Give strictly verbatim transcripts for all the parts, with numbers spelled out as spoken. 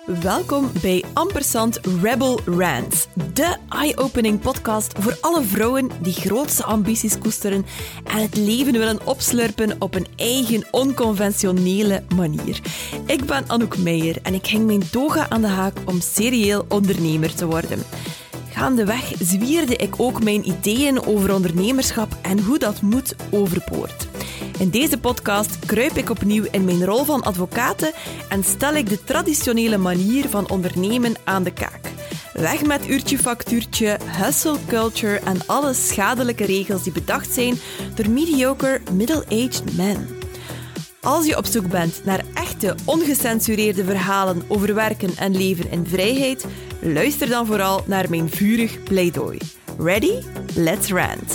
Welkom bij Ampersand Rebel Rants, de eye-opening podcast voor alle vrouwen die grootste ambities koesteren en het leven willen opslurpen op een eigen onconventionele manier. Ik ben Anouk Meijer en ik hing mijn toga aan de haak om serieel ondernemer te worden. Gaandeweg zwierde ik ook mijn ideeën over ondernemerschap en hoe dat moet overboord. In deze podcast kruip ik opnieuw in mijn rol van advocate en stel ik de traditionele manier van ondernemen aan de kaak. Weg met uurtje factuurtje, hustle culture en alle schadelijke regels die bedacht zijn door mediocre middle-aged men. Als je op zoek bent naar echte, ongecensureerde verhalen over werken en leven in vrijheid, luister dan vooral naar mijn vurig pleidooi. Ready? Let's rant!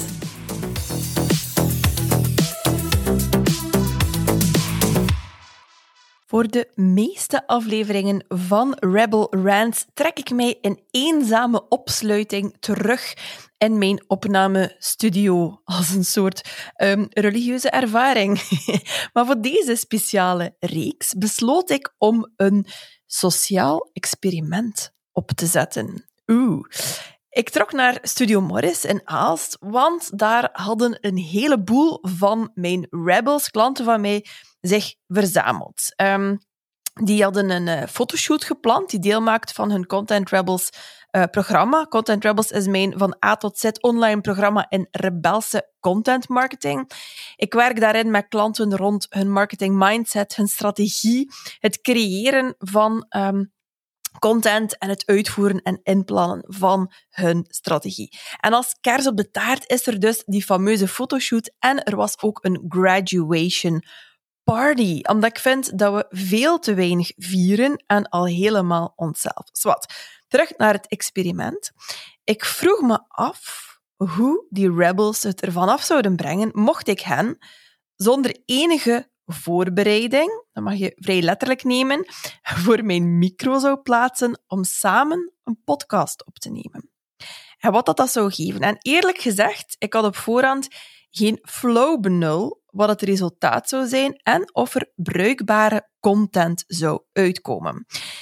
Voor de meeste afleveringen van Rebel Rants trek ik mij in eenzame opsluiting terug in mijn opnamestudio als een soort um, religieuze ervaring. Maar voor deze speciale reeks besloot ik om een sociaal experiment op te zetten. Oeh. Ik trok naar Studio Morris in Aalst, want daar hadden een heleboel van mijn Rebels, klanten van mij, zich verzameld. Um, die hadden een uh, fotoshoot gepland die deel maakt van hun Content Rebels uh, programma. Content Rebels is mijn van A tot Z online programma in rebelse content marketing. Ik werk daarin met klanten rond hun marketing mindset, hun strategie, het creëren van um, content en het uitvoeren en inplannen van hun strategie. En als kers op de taart is er dus die fameuze fotoshoot en er was ook een graduation party, omdat ik vind dat we veel te weinig vieren en al helemaal onszelf. Zwat, terug naar het experiment. Ik vroeg me af hoe die rebels het ervan af zouden brengen mocht ik hen, zonder enige voorbereiding, dat mag je vrij letterlijk nemen, voor mijn micro zou plaatsen om samen een podcast op te nemen. En wat dat, dat zou geven. En eerlijk gezegd, ik had op voorhand geen flow benul wat het resultaat zou zijn en of er bruikbare content zou uitkomen.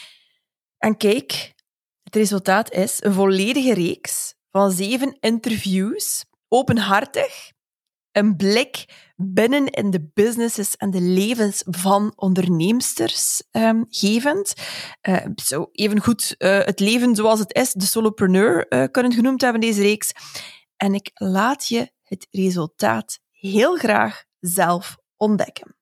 En kijk, het resultaat is een volledige reeks van zeven interviews, openhartig, een blik binnen in de businesses en de levens van onderneemsters um, gevend. Uh, zo even goed uh, het leven zoals het is, de solopreneur uh, kunnen genoemd hebben, deze reeks. En ik laat je het resultaat heel graag zelf ontdekken.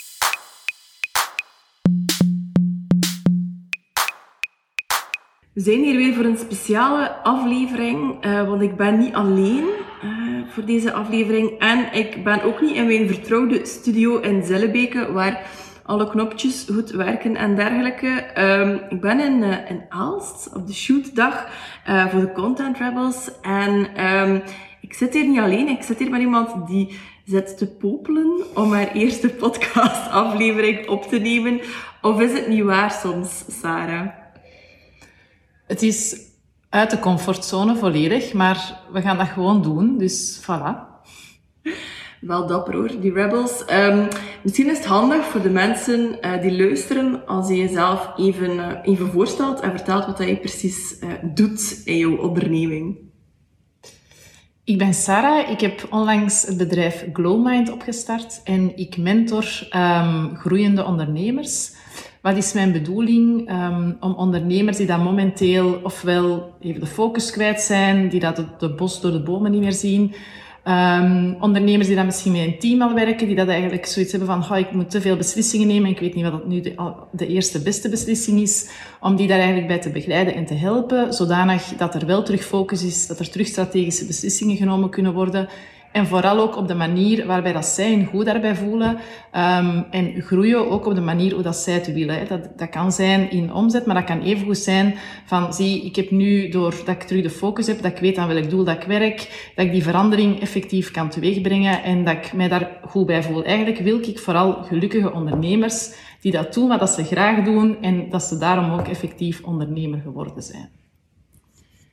We zijn hier weer voor een speciale aflevering, uh, want ik ben niet alleen uh, voor deze aflevering en ik ben ook niet in mijn vertrouwde studio in Zillebeke, waar alle knopjes goed werken en dergelijke. Um, ik ben in, uh, in Aalst op de shootdag uh, voor de Content Rebels en um, ik zit hier niet alleen, ik zit hier met iemand die zit te popelen om haar eerste podcastaflevering op te nemen. Of is het niet waar soms, Sarah? Het is uit de comfortzone volledig, maar we gaan dat gewoon doen, dus voilà. Wel dapper hoor, die rebels. Um, misschien is het handig voor de mensen uh, die luisteren als je jezelf even, uh, even voorstelt en vertelt wat je precies uh, doet in jouw onderneming. Ik ben Sarah, ik heb onlangs het bedrijf Glowmind opgestart en ik mentor um, groeiende ondernemers. Wat is mijn bedoeling? Um, om ondernemers die dat momenteel ofwel even de focus kwijt zijn, die dat de, de bos door de bomen niet meer zien, um, ondernemers die dat misschien met een team al werken, die dat eigenlijk zoiets hebben van, oh, ik moet te veel beslissingen nemen, ik weet niet wat nu de, de eerste beste beslissing is, om die daar eigenlijk bij te begeleiden en te helpen, zodanig dat er wel terug focus is, dat er terug strategische beslissingen genomen kunnen worden. En vooral ook op de manier waarbij dat zij hun goed daarbij voelen. Um, en groeien ook op de manier hoe dat zij het willen. Hè. Dat, dat kan zijn in omzet, maar dat kan evengoed zijn van, zie, ik heb nu, doordat ik terug de focus heb, dat ik weet aan welk doel dat ik werk, dat ik die verandering effectief kan teweegbrengen en dat ik mij daar goed bij voel. Eigenlijk wil ik vooral gelukkige ondernemers die dat doen wat dat ze graag doen en dat ze daarom ook effectief ondernemer geworden zijn.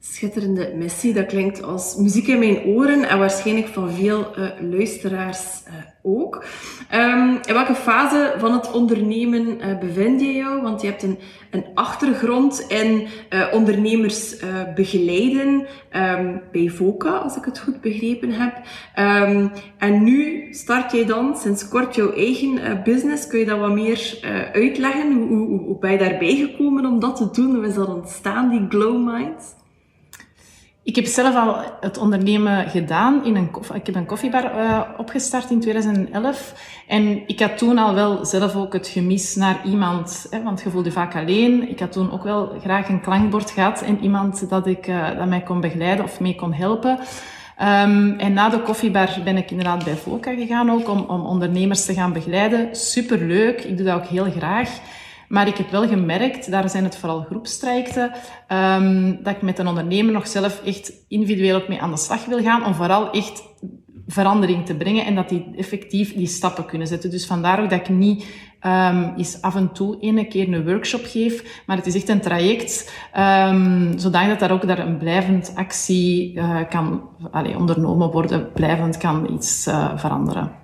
Schitterende missie, dat klinkt als muziek in mijn oren en waarschijnlijk van veel uh, luisteraars uh, ook. Um, in welke fase van het ondernemen uh, bevind je jou? Want je hebt een, een achtergrond in uh, ondernemers uh, begeleiden um, bij VOCA, als ik het goed begrepen heb. Um, en nu start jij dan sinds kort jouw eigen uh, business. Kun je dat wat meer uh, uitleggen? Hoe, hoe, hoe ben je daarbij gekomen om dat te doen? Hoe is dat ontstaan, die Glowmind? Ik heb zelf al het ondernemen gedaan. In een, ik heb een koffiebar uh, opgestart in tweeduizend elf. En ik had toen al wel zelf ook het gemis naar iemand, hè, want je voelde je vaak alleen. Ik had toen ook wel graag een klankbord gehad en iemand dat, ik, uh, dat mij kon begeleiden of mee kon helpen. Um, en na de koffiebar ben ik inderdaad bij VOCA gegaan ook om, om ondernemers te gaan begeleiden. Superleuk, ik doe dat ook heel graag. Maar ik heb wel gemerkt, daar zijn het vooral groepstrajecten, um, dat ik met een ondernemer nog zelf echt individueel ook mee aan de slag wil gaan, om vooral echt verandering te brengen en dat die effectief die stappen kunnen zetten. Dus vandaar ook dat ik niet um, eens af en toe ene keer een workshop geef, maar het is echt een traject, um, zodat daar ook daar een blijvend actie uh, kan allez, ondernomen worden, blijvend kan iets uh, veranderen.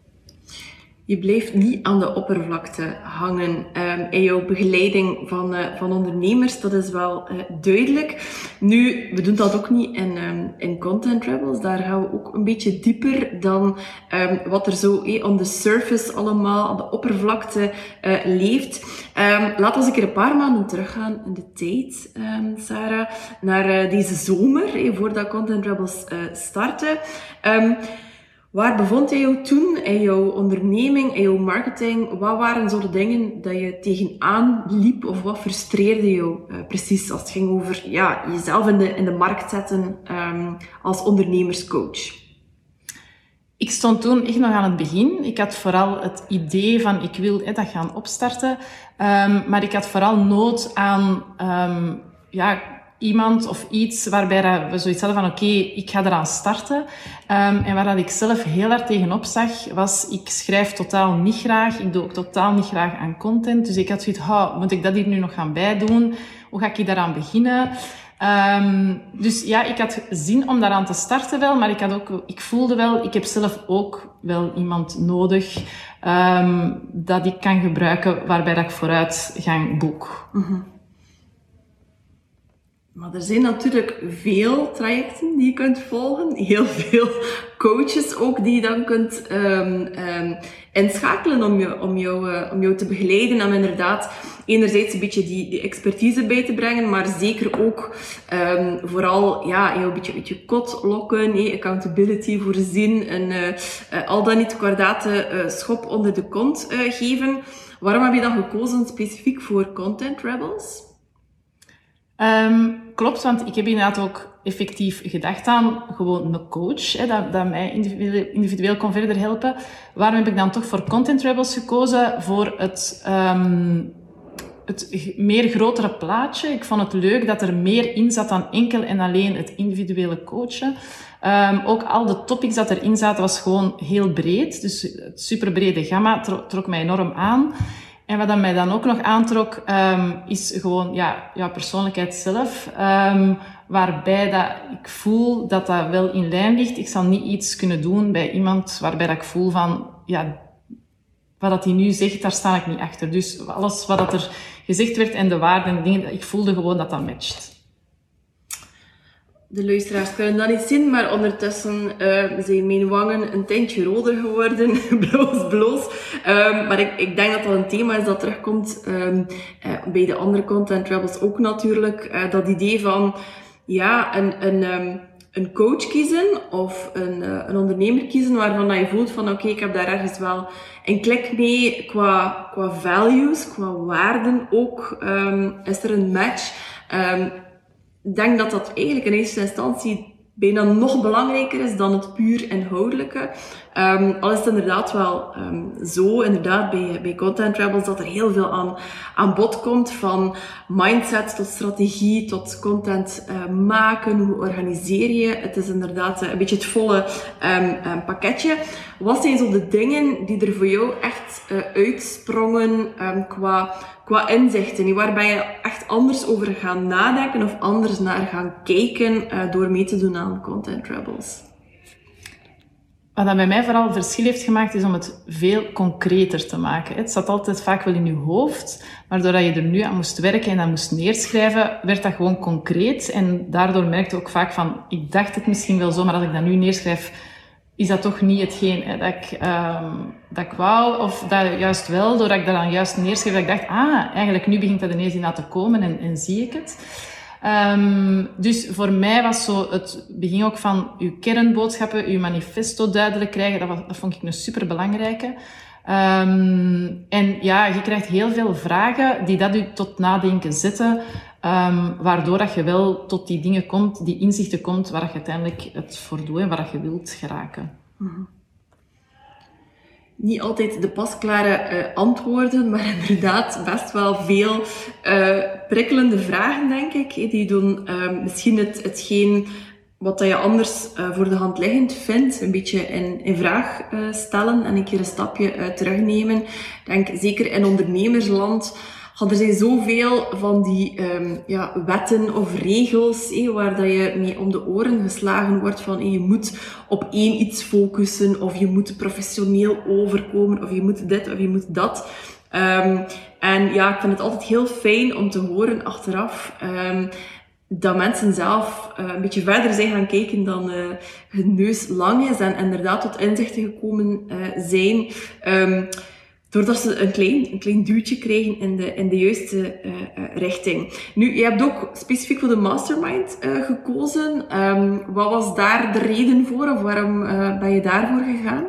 Je blijft niet aan de oppervlakte hangen um, in jouw begeleiding van, uh, van ondernemers. Dat is wel uh, duidelijk. Nu, we doen dat ook niet in, um, in Content Rebels. Daar gaan we ook een beetje dieper dan um, wat er zo eh, on the surface allemaal, aan de oppervlakte uh, leeft. Um, laten we eens een keer een paar maanden teruggaan in de tijd, um, Sarah, naar uh, deze zomer, eh, voordat Content Rebels uh, startte. Um, Waar bevond jij jou toen in jouw onderneming, in jouw marketing? Wat waren zo de dingen dat je tegenaan liep of wat frustreerde jou uh, precies als het ging over ja, jezelf in de, in de markt zetten um, als ondernemerscoach? Ik stond toen echt nog aan het begin. Ik had vooral het idee van ik wil eh, dat gaan opstarten. Um, maar ik had vooral nood aan um, ja, iemand of iets waarbij we zoiets hadden van oké, okay, ik ga eraan starten. Um, en waar dat ik zelf heel hard tegenop zag, was ik schrijf totaal niet graag. Ik doe ook totaal niet graag aan content. Dus ik had zoiets, oh, moet ik dat hier nu nog gaan bijdoen? Hoe ga ik daaraan beginnen? Um, dus ja, ik had zin om daaraan te starten wel, maar ik had ook, ik voelde wel, ik heb zelf ook wel iemand nodig um, dat ik kan gebruiken waarbij dat ik vooruitgang boek. Mm-hmm. Maar er zijn natuurlijk veel trajecten die je kunt volgen. Heel veel coaches ook die je dan kunt um, um, inschakelen om, je, om, jou, uh, om jou te begeleiden. En inderdaad, enerzijds een beetje die, die expertise bij te brengen, maar zeker ook um, vooral ja, jou een beetje uit je kot lokken, hey, accountability voorzien en uh, uh, al dan niet kwardate uh, schop onder de kont uh, geven. Waarom heb je dan gekozen specifiek voor Content Rebels? Um, klopt, want ik heb inderdaad ook effectief gedacht aan gewoon een coach, hè, dat, dat mij individueel, individueel kon verder helpen. Waarom heb ik dan toch voor Content Rebels gekozen? Voor het, um, het meer grotere plaatje. Ik vond het leuk dat er meer in zat dan enkel en alleen het individuele coachen. Um, ook al de topics dat erin zaten was gewoon heel breed. Dus het superbrede gamma trok, trok mij enorm aan. En wat dat mij dan ook nog aantrok, um, is gewoon ja, jouw persoonlijkheid zelf. Um, waarbij dat ik voel dat dat wel in lijn ligt. Ik zal niet iets kunnen doen bij iemand waarbij dat ik voel van, ja, wat dat hij nu zegt, daar sta ik niet achter. Dus alles wat dat er gezegd werd en de waarden en de dingen, ik voelde gewoon dat dat matcht. De luisteraars kunnen dat niet zien, maar ondertussen uh, zijn mijn wangen een tintje roder geworden. bloos, bloos. Um, maar ik, ik denk dat dat een thema is dat terugkomt um, uh, bij de andere Content Rebels ook natuurlijk. Uh, dat idee van ja, een, een, um, een coach kiezen of een, uh, een ondernemer kiezen waarvan dat je voelt van oké, okay, ik heb daar ergens wel een klik mee qua, qua values, qua waarden ook. Um, is er een match? Um, Ik denk dat dat eigenlijk in eerste instantie bijna nog belangrijker is dan het puur inhoudelijke. Um, al is het inderdaad wel um, zo, inderdaad bij, bij Content Rebels, dat er heel veel aan, aan bod komt. Van mindset tot strategie, tot content uh, maken, hoe organiseer je. Het is inderdaad uh, een beetje het volle um, um, pakketje. Wat zijn zo de dingen die er voor jou echt uh, uitsprongen um, qua, qua inzichten? Waar ben je echt anders over gaan nadenken of anders naar gaan kijken uh, door mee te doen aan Content Rebels? Wat dat bij mij vooral het verschil heeft gemaakt, is om het veel concreter te maken. Het zat altijd vaak wel in je hoofd, maar doordat je er nu aan moest werken en dat moest neerschrijven, werd dat gewoon concreet. En daardoor merkte ik ook vaak van, ik dacht het misschien wel zo, maar als ik dat nu neerschrijf, is dat toch niet hetgeen hè, dat, ik, um, dat ik wou. Of dat juist wel, doordat ik dat dan juist neerschreef, dat ik dacht, ah, eigenlijk nu begint dat ineens in aan te komen en, en zie ik het. Um, dus voor mij was zo het begin ook van uw kernboodschappen, uw manifesto duidelijk krijgen. Dat, was, dat vond ik een superbelangrijke. Um, en ja, je krijgt heel veel vragen die dat u tot nadenken zetten, um, waardoor dat je wel tot die dingen komt, die inzichten komt, waar je uiteindelijk het voor doet en waar je wilt geraken. Mm-hmm. Niet altijd de pasklare uh, antwoorden, maar inderdaad best wel veel uh, prikkelende vragen, denk ik. Die doen uh, misschien het, hetgeen wat dat je anders uh, voor de hand liggend vindt, een beetje in, in vraag uh, stellen en een keer een stapje uh, terugnemen. Ik denk, zeker in ondernemersland, er zijn zoveel van die um, ja, wetten of regels eh, waar dat je mee om de oren geslagen wordt van eh, je moet op één iets focussen of je moet professioneel overkomen of je moet dit of je moet dat. Um, en ja, ik vind het altijd heel fijn om te horen achteraf um, dat mensen zelf uh, een beetje verder zijn gaan kijken dan uh, hun neus lang is en inderdaad tot inzichten gekomen uh, zijn. Um, Doordat ze een klein, een klein duwtje krijgen in de, in de juiste uh, uh, richting. Nu, je hebt ook specifiek voor de mastermind uh, gekozen. Um, wat was daar de reden voor? Of waarom uh, ben je daarvoor gegaan?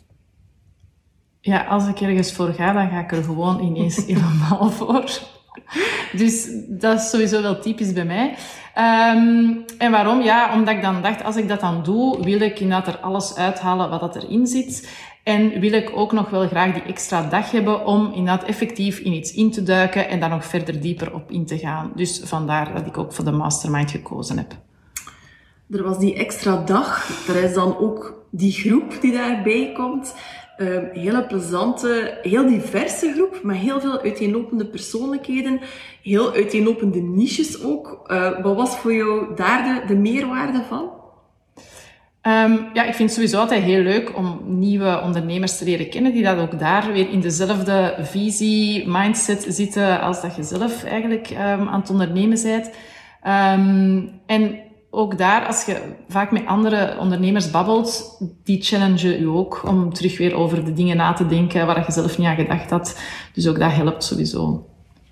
Ja, als ik ergens voor ga, dan ga ik er gewoon ineens helemaal voor. Dus dat is sowieso wel typisch bij mij. Um, en waarom? Ja, omdat ik dan dacht, als ik dat dan doe, wil ik inderdaad er alles uithalen wat dat erin zit. En wil ik ook nog wel graag die extra dag hebben om inderdaad effectief in iets in te duiken en daar nog verder dieper op in te gaan. Dus vandaar dat ik ook voor de mastermind gekozen heb. Er was die extra dag. Er is dan ook die groep die daarbij komt. Een uh, hele plezante, heel diverse groep, met heel veel uiteenlopende persoonlijkheden, heel uiteenlopende niches ook. Uh, wat was voor jou daar de, de meerwaarde van? Um, ja, ik vind het sowieso altijd heel leuk om nieuwe ondernemers te leren kennen, die dat ook daar weer in dezelfde visie, mindset zitten als dat je zelf eigenlijk um, aan het ondernemen bent. Um, en ook daar, als je vaak met andere ondernemers babbelt, die challengen je ook om terug weer over de dingen na te denken waar je zelf niet aan gedacht had. Dus ook dat helpt sowieso.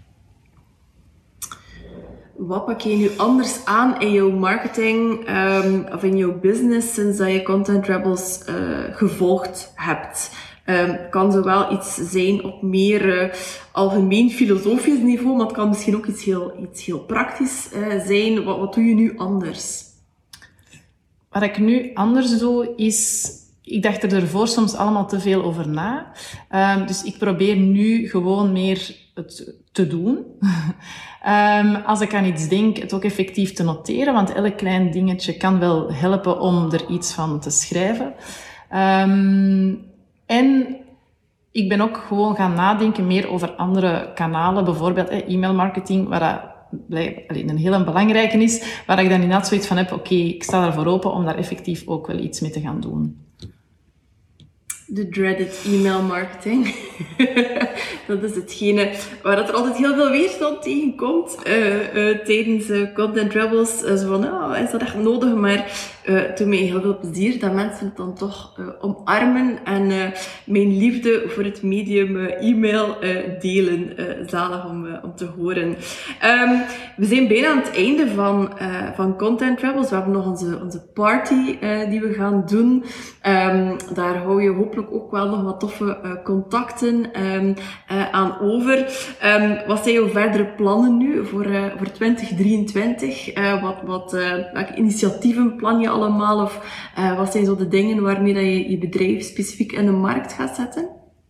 Wat pak je nu anders aan in jouw marketing um, of in jouw business sinds dat je Content Rebels uh, gevolgd hebt? Um, kan zowel iets zijn op meer uh, algemeen filosofisch niveau, maar het kan misschien ook iets heel, iets heel praktisch uh, zijn. Wat, wat doe je nu anders? Wat ik nu anders doe, is... Ik dacht er ervoor soms allemaal te veel over na. Um, dus ik probeer nu gewoon meer het te doen. um, als ik aan iets denk, het ook effectief te noteren, want elk klein dingetje kan wel helpen om er iets van te schrijven. Um, en ik ben ook gewoon gaan nadenken meer over andere kanalen, bijvoorbeeld eh, e-mailmarketing, waar dat een heel belangrijke is, waar ik dan inderdaad zoiets van heb, oké, okay, ik sta ervoor open om daar effectief ook wel iets mee te gaan doen. De dreaded e-mail marketing. Dat is hetgene waar dat er altijd heel veel weerstand tegen komt uh, uh, tijdens uh, Content Rebels. Uh, zo van, oh, is dat echt nodig? Maar uh, het doet mij heel veel plezier dat mensen het dan toch uh, omarmen en uh, mijn liefde voor het medium uh, e-mail uh, delen. Uh, zalig om, uh, om te horen. Um, we zijn bijna aan het einde van, uh, van Content Rebels. We hebben nog onze, onze party uh, die we gaan doen. Um, daar hou je hopelijk ook wel nog wat toffe uh, contacten um, uh, aan over. Um, wat zijn jouw verdere plannen nu voor, uh, voor twintig drieëntwintig? Uh, wat, wat, uh, welke initiatieven plan je allemaal? Of uh, wat zijn zo de dingen waarmee dat je je bedrijf specifiek in de markt gaat zetten?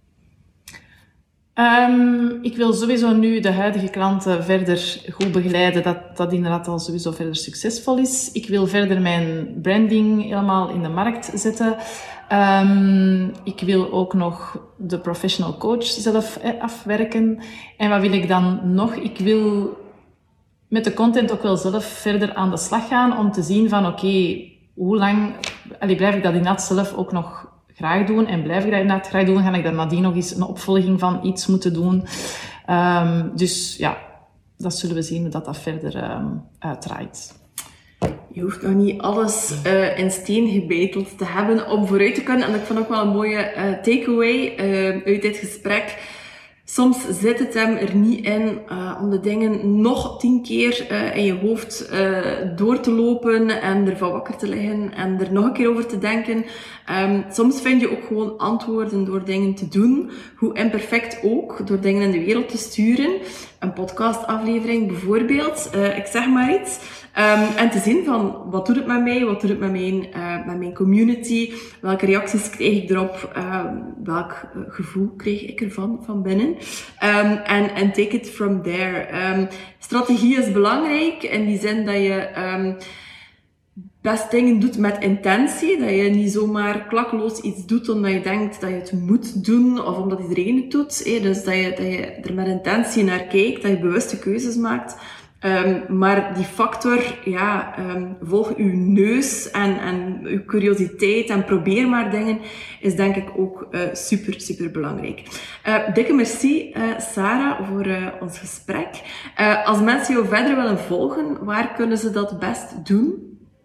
Um, ik wil sowieso nu de huidige klanten verder goed begeleiden, dat dat inderdaad al sowieso verder succesvol is. Ik wil verder mijn branding helemaal in de markt zetten. Um, ik wil ook nog de professional coach zelf eh, afwerken. En wat wil ik dan nog? Ik wil met de content ook wel zelf verder aan de slag gaan om te zien van oké, okay, hoe lang allee, blijf ik dat inderdaad zelf ook nog graag doen en blijf ik dat inderdaad graag doen, ga ik daar nadien nog eens een opvolging van iets moeten doen. Um, dus ja, dat zullen we zien hoe dat, dat verder um, uitdraait. Je hoeft nog niet alles uh, in steen gebeiteld te hebben om vooruit te kunnen. En ik vond ook wel een mooie uh, takeaway uh, uit dit gesprek. Soms zit het hem er niet in uh, om de dingen nog tien keer uh, in je hoofd uh, door te lopen en ervan wakker te liggen en er nog een keer over te denken. Um, soms vind je ook gewoon antwoorden door dingen te doen, hoe imperfect ook, door dingen in de wereld te sturen. Een podcastaflevering bijvoorbeeld, uh, ik zeg maar iets. Um, en te zien van, wat doet het met mij, wat doet het met mijn, uh, met mijn community, welke reacties kreeg ik erop, uh, welk uh, gevoel kreeg ik ervan, van binnen. Um, en, en take it from there. Um, strategie is belangrijk, in die zin dat je um, best dingen doet met intentie, dat je niet zomaar klakkeloos iets doet omdat je denkt dat je het moet doen, of omdat iedereen het doet. Eh? Dus dat je, dat je er met intentie naar kijkt, dat je bewuste keuzes maakt. Um, maar die factor, ja, um, volg uw neus en, en uw curiositeit en probeer maar dingen, is denk ik ook uh, super, super belangrijk. Uh, dikke merci, uh, Sarah, voor uh, ons gesprek. Uh, als mensen jou verder willen volgen, waar kunnen ze dat best doen?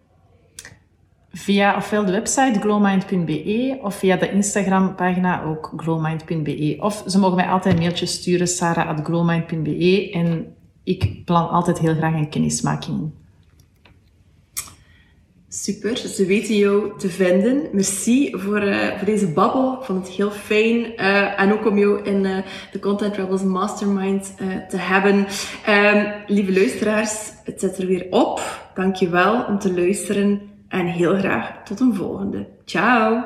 Via ofwel de website glowmind punt b e of via de Instagram-pagina ook glowmind punt b e. Of ze mogen mij altijd een mailtje sturen, sarah at glowmind punt b e. En ik plan altijd heel graag een kennismaking. Super, ze weten jou te vinden. Merci voor, uh, voor deze babbel. Ik vond het heel fijn. Uh, en ook om jou in uh, de Content Rebels Mastermind uh, te hebben. Um, lieve luisteraars, het zit er weer op. Dankjewel om te luisteren. En heel graag tot een volgende. Ciao!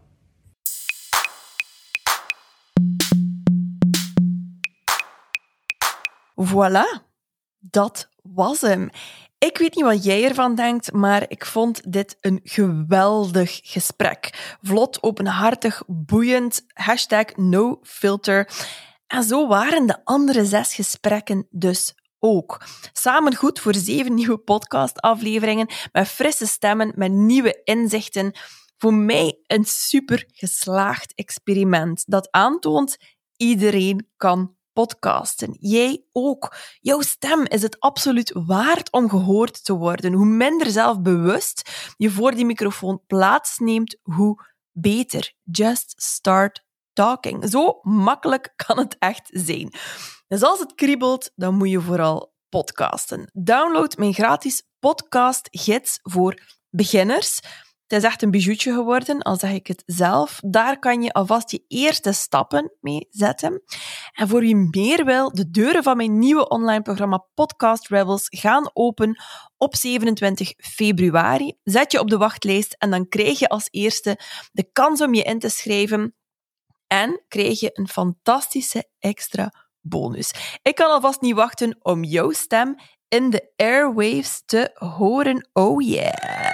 Voilà, dat was hem. Ik weet niet wat jij ervan denkt, maar ik vond dit een geweldig gesprek. Vlot, openhartig, boeiend, hashtag no filter. En zo waren de andere zes gesprekken dus ook. Samen goed voor zeven nieuwe podcastafleveringen met frisse stemmen, met nieuwe inzichten. Voor mij een super geslaagd experiment dat aantoont iedereen kan podcasten. Jij ook. Jouw stem is het absoluut waard om gehoord te worden. Hoe minder zelfbewust je voor die microfoon plaatsneemt, hoe beter. Just start talking. Zo makkelijk kan het echt zijn. Dus als het kriebelt, dan moet je vooral podcasten. Download mijn gratis podcastgids voor beginners. Het is echt een bijoutje geworden, al zeg ik het zelf. Daar kan je alvast je eerste stappen mee zetten. En voor wie meer wil, de deuren van mijn nieuwe online programma Podcast Rebels gaan open op zevenentwintig februari. Zet je op de wachtlijst en dan krijg je als eerste de kans om je in te schrijven. En krijg je een fantastische extra bonus. Ik kan alvast niet wachten om jouw stem in de airwaves te horen. Oh yeah!